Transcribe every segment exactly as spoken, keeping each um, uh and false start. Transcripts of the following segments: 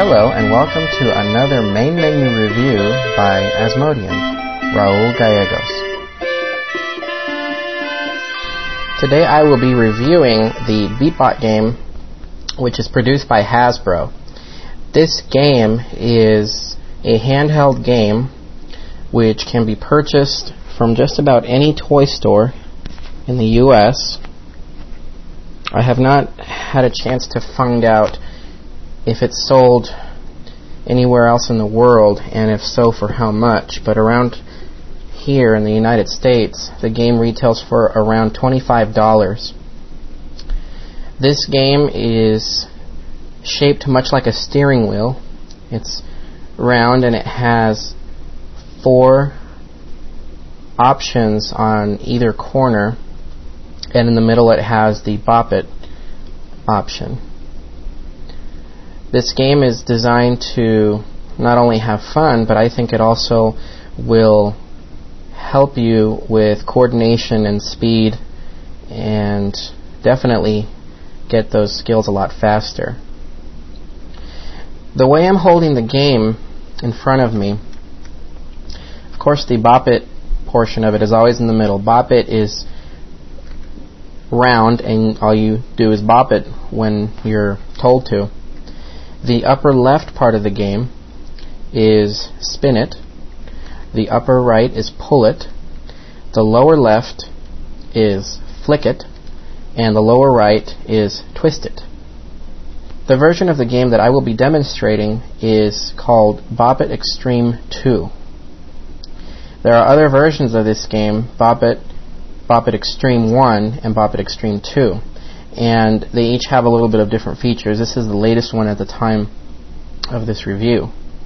Hello and welcome to another main menu review by Asmodean, Raul Gallegos. Today I will be reviewing the Beatbot game, which is produced by Hasbro. This game is a handheld game which can be purchased from just about any toy store in the U S I have not had a chance to find out if it's sold anywhere else in the world, and if so, for how much. But around here in the United States, the game retails for around twenty-five dollars. This game is shaped much like a steering wheel. It's round and it has four options on either corner, and in the middle it has the Bop It option. This game is designed to not only have fun, but I think it also will help you with coordination and speed, and definitely get those skills a lot faster. The way I'm holding the game in front of me, of course the Bop It portion of it is always in the middle. Bop It is round and all you do is bop it when you're told to. The upper left part of the game is spin it. The upper right is pull it. The lower left is flick it. And the lower right is twist it. The version of the game that I will be demonstrating is called Bop It Extreme two. There are other versions of this game, Bop It, Bop It Extreme one, and Bop It Extreme two. And they each have a little bit of different features. This is the latest one at the time of this review.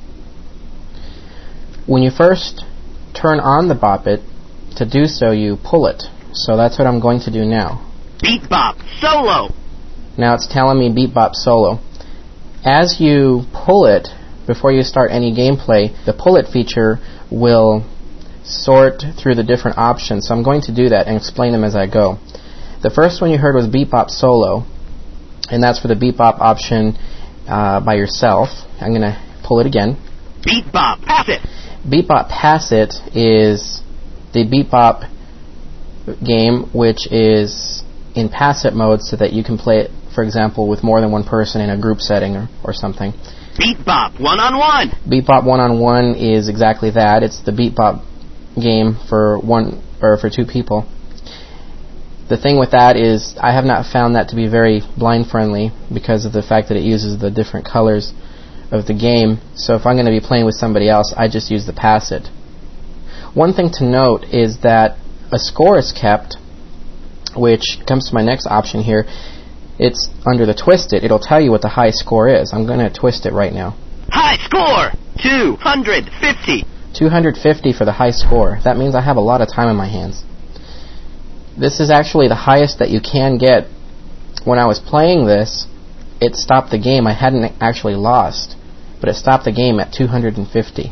When you first turn on the Bop It, to do so you pull it. So that's what I'm going to do now. Beat Bop Solo! Now it's telling me Beat Bop Solo. As you pull it, before you start any gameplay, the pull it feature will sort through the different options. So I'm going to do that and explain them as I go. The first one you heard was Beat Bop Solo, and that's for the Beat Bop option uh, by yourself. I'm going to pull it again. Beat Bop Pass It! Beat Bop Pass It is the Beat Bop game, which is in pass it mode so that you can play it, for example, with more than one person in a group setting or, or something. Beat Bop One-on-One! Beat Bop One-on-One is exactly that. It's the Beat Bop game for one or for two people. The thing with that is I have not found that to be very blind friendly because of the fact that it uses the different colors of the game. So if I'm going to be playing with somebody else, I just use the pass it. One thing to note is that a score is kept, which comes to my next option here. It's under the twist it. It'll tell you what the high score is. I'm going to twist it right now. High score! two hundred fifty! two hundred fifty for the high score. That means I have a lot of time on my hands. This is actually the highest that you can get. When I was playing this, it stopped the game. I hadn't actually lost, but it stopped the game at two hundred fifty.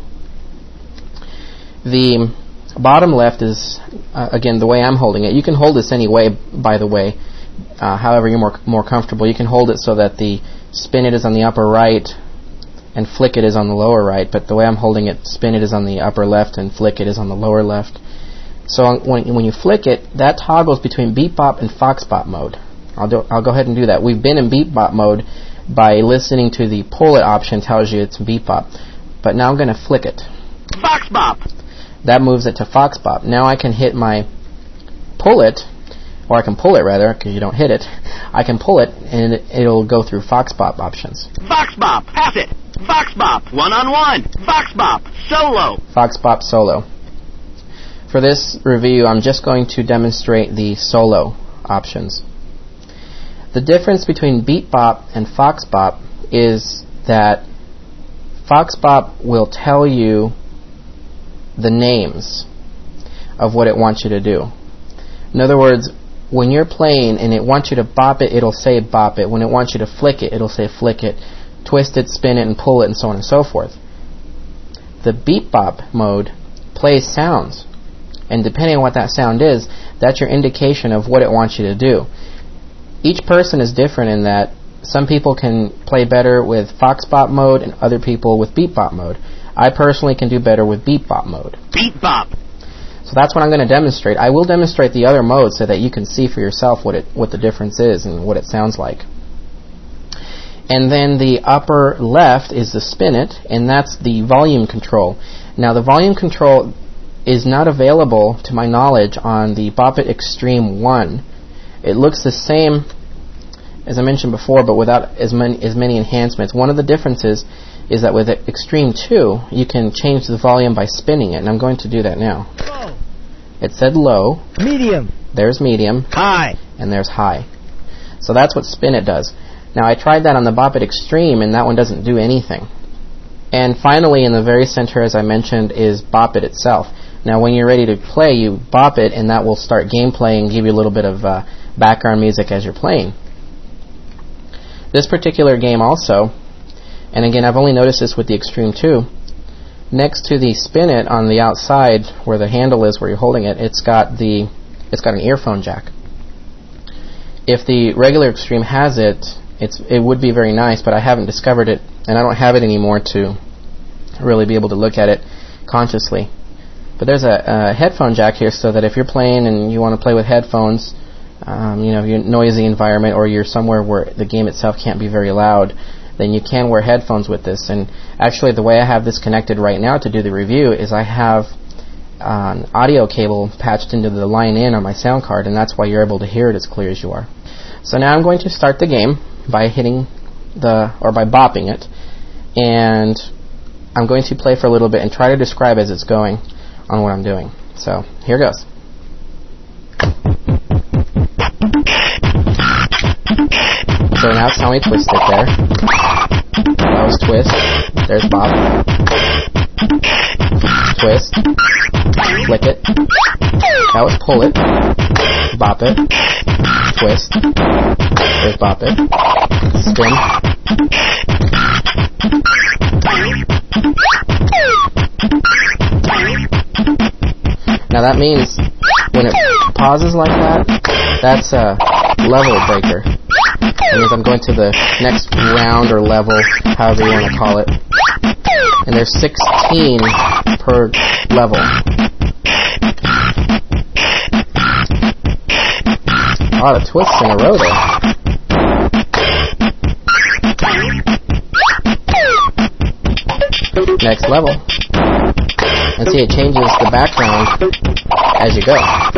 The bottom left is, uh, again, the way I'm holding it. You can hold this any way, by the way, uh, however you're more, more comfortable. You can hold it so that the spin it is on the upper right and flick it is on the lower right, but the way I'm holding it, spin it is on the upper left and flick it is on the lower left. So when, when you flick it, that toggles between Beat Bop and Fox Bop mode. I'll, do, I'll go ahead and do that. We've been in Beat Bop mode by listening to the pull it option, tells you it's Beat Bop. But now I'm going to flick it. Fox Bop! That moves it to Fox Bop. Now I can hit my pull it, or I can pull it rather, because you don't hit it. I can pull it and it, it'll go through Fox Bop options. Fox Bop Pass It! Fox Bop One-on-One! Fox Bop Solo! Fox Bop Solo. For this review, I'm just going to demonstrate the solo options. The difference between Beat Bop and Fox Bop is that Fox Bop will tell you the names of what it wants you to do. In other words, when you're playing and it wants you to bop it, it'll say bop it. When it wants you to flick it, it'll say flick it. Twist it, spin it, and pull it, and so on and so forth. The Beat Bop mode plays sounds. And depending on what that sound is, that's your indication of what it wants you to do. Each person is different in that some people can play better with Foxbop mode and other people with Beatbop mode. I personally can do better with Beatbop mode. Beatbop. So that's what I'm going to demonstrate. I will demonstrate the other modes so that you can see for yourself what it what the difference is and what it sounds like. And then the upper left is the spin it, and that's the volume control. Now the volume control is not available, to my knowledge, on the Bop It Extreme one. It looks the same as I mentioned before, but without as many, as many enhancements. One of the differences is that with Extreme two, you can change the volume by spinning it, and I'm going to do that now. Low. It said low. Medium. There's medium. High. And there's high. So that's what spin it does. Now I tried that on the Bop It Extreme, and that one doesn't do anything. And finally, in the very center, as I mentioned, is Bop It itself. Now when you're ready to play, you bop it, and that will start gameplay and give you a little bit of uh, background music as you're playing. This particular game also, and again I've only noticed this with the Extreme two, next to the spin it on the outside where the handle is where you're holding it, it's got the it's got an earphone jack. If the regular Extreme has it, it's it would be very nice, but I haven't discovered it, and I don't have it anymore to really be able to look at it consciously. But there's a, a headphone jack here, so that if you're playing and you want to play with headphones, Um, you know, if you're in a noisy environment or you're somewhere where the game itself can't be very loud, then you can wear headphones with this. And actually the way I have this connected right now to do the review is I have uh, an audio cable patched into the line in on my sound card, and that's why you're able to hear it as clear as you are. So now I'm going to start the game by hitting the, or by bopping it, and I'm going to play for a little bit and try to describe as it's going on what I'm doing. So here goes. So now it's telling me twist it there. That was twist. There's bop. Twist. Flick it. That was pull it. Bop it. Twist. There's bop it. Spin. Now that means when it pauses like that, that's a level breaker. That means I'm going to the next round or level, however you want to call it. And there's sixteen per level. A lot of twists in a row there. Next level. And see, it changes the background as you go.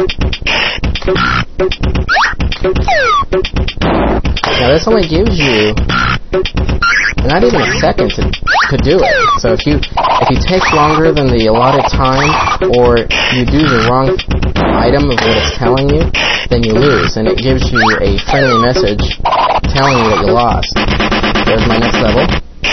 Now this only gives you not even a second to, to do it. So if you if you take longer than the allotted time, or you do the wrong item of what it's telling you, then you lose, and it gives you a friendly message telling you that you lost. There's my next level.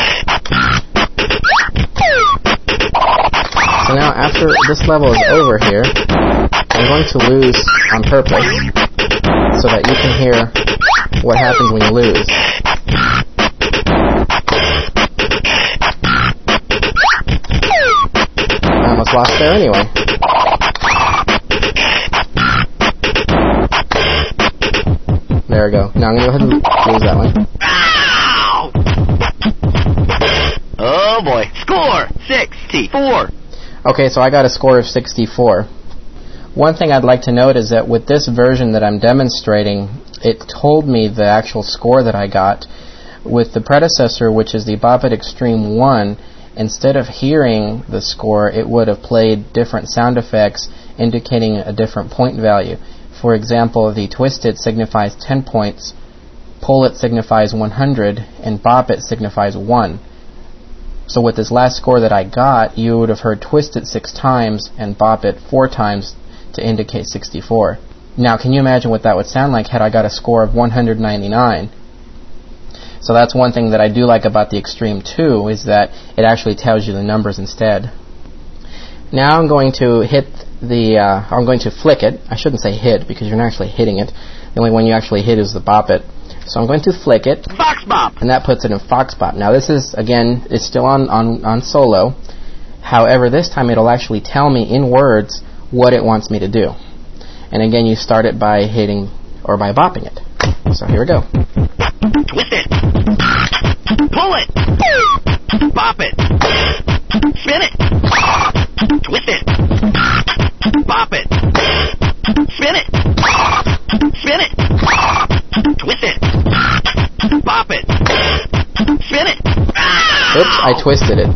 So now after this level is over here, I'm going to lose on purpose so that you can hear what happens when you lose. I almost lost there anyway. There we go. Now I'm going to go ahead and lose that one. Ow! Oh boy. Score! sixty-four. Okay, so I got a score of sixty-four. One thing I'd like to note is that with this version that I'm demonstrating, it told me the actual score that I got. With the predecessor, which is the Bop It Extreme one, instead of hearing the score, it would have played different sound effects indicating a different point value. For example, the Twist It signifies ten points, Pull It signifies one hundred, and Bop It signifies one. So with this last score that I got, you would have heard Twist It six times and Bop It four times to indicate sixty-four. Now, can you imagine what that would sound like had I got a score of one hundred ninety-nine? So that's one thing that I do like about the Extreme two, is that it actually tells you the numbers instead. Now I'm going to hit the, uh, I'm going to flick it. I shouldn't say hit, because you're not actually hitting it. The only one you actually hit is the Bop It. So I'm going to flick it, Foxbop, and that puts it in Foxbop. Now this is, again, it's still on, on, on solo. However, this time it'll actually tell me in words what it wants me to do. And again, you start it by hitting, or by bopping it. So here we go. Twist it. Pull it! Bop it! Spin it! Twist it! Bop it! Spin it! Spin it! Twist it! Bop it! Spin it! Oops, I twisted it.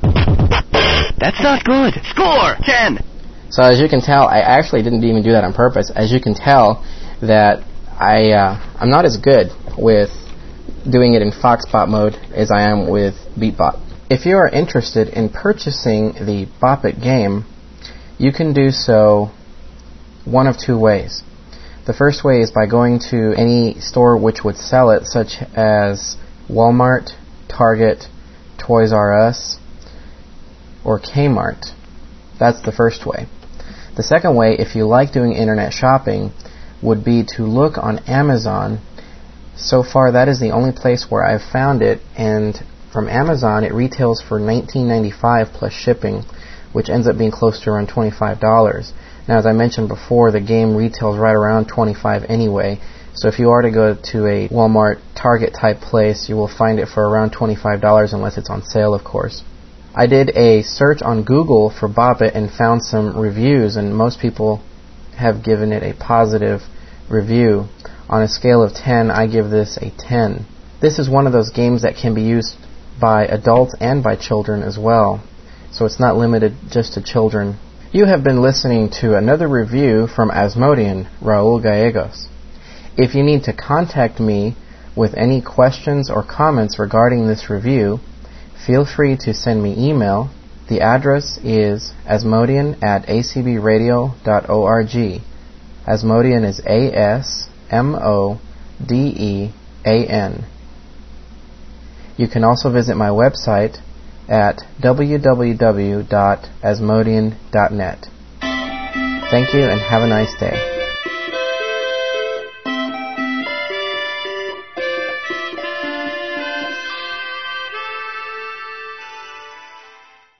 That's not good. Score! Ten! So as you can tell, I actually didn't even do that on purpose. As you can tell, that I, uh, I'm not as good with doing it in Foxbop mode as I am with BeatBot. If you are interested in purchasing the Bop It game, you can do so one of two ways. The first way is by going to any store which would sell it, such as Walmart, Target, Toys R Us, or Kmart. That's the first way. The second way, if you like doing internet shopping, would be to look on Amazon. So far, that is the only place where I've found it, and from Amazon it retails for nineteen ninety-five dollars plus shipping, which ends up being close to around twenty-five dollars. Now, as I mentioned before, the game retails right around twenty-five dollars anyway, so if you are to go to a Walmart, Target type place, you will find it for around twenty-five dollars unless it's on sale, of course. I did a search on Google for Bop It and found some reviews, and most people have given it a positive review. On a scale of ten, I give this a ten. This is one of those games that can be used by adults and by children as well, so it's not limited just to children. You have been listening to another review from Asmodean, Raul Gallegos. If you need to contact me with any questions or comments regarding this review, feel free to send me email. The address is asmodean at a c b radio dot org. Asmodean is A S M O D E A N. You can also visit my website at w w w dot asmodean dot net. Thank you and have a nice day.